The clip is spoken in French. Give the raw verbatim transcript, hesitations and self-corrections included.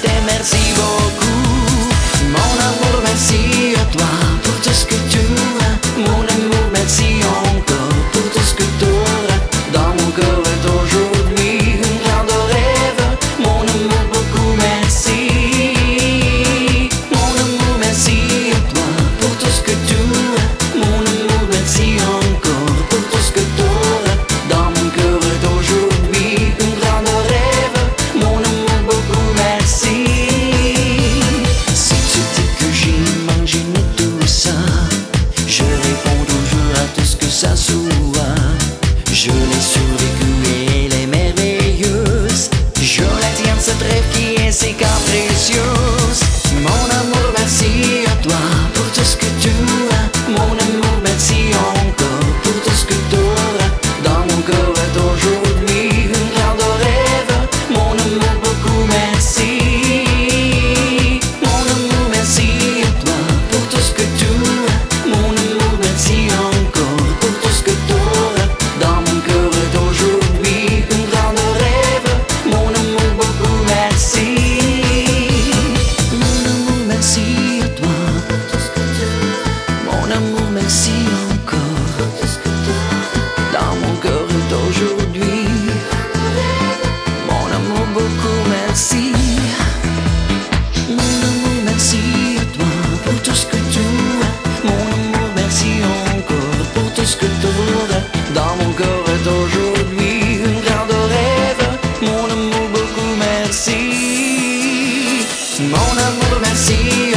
t'aime, merci beaucoup. Mon amour, merci à toi pour tout ce que tu as. Mon amour, merci encore pour tout ce que tu auras. Dans mon cœur est aujourd'hui une grande rêve. Mon amour, beaucoup merci. Mon amour, merci à toi pour tout ce que tu as. Mon amour, merci encore pour tout ce que tu auras. Dans mon cœur est aujourd'hui une grande rêve. Mon amour, beaucoup merci. Si tu dis que j'imagine tout ça, je réponds toujours à tout ce que ça soit. Je l'ai survécu et elle est merveilleuse. Je la tiens, cette rêve qui est si capricieuse. Mon amour, merci à toi pour tout ce que tu as. Mon amour, merci encore pour tout ce que tu auras. Dans mon cœur est aujourd'hui une grande rêve. Mon amour, beaucoup merci. Mon amour, merci à toi pour tout ce que tu as. Mon amour, merci encore pour tout ce que tu auras. Dans mon cœur est aujourd'hui une grande rêve. Mon amour, beaucoup merci. Mon amour, merci à toi pour tout ce que tu as. Mon amour, merci encore pour tout ce que tu as. Dans mon cœur est aujourd'hui mon amour, beaucoup merci. Mon amour, merci à toi pour tout ce que tu as. Mon amour, merci encore pour tout ce que tu auras. Dans mon cœur est aujourd'hui une grande rêve. Mon amour, beaucoup merci. Mon amour, merci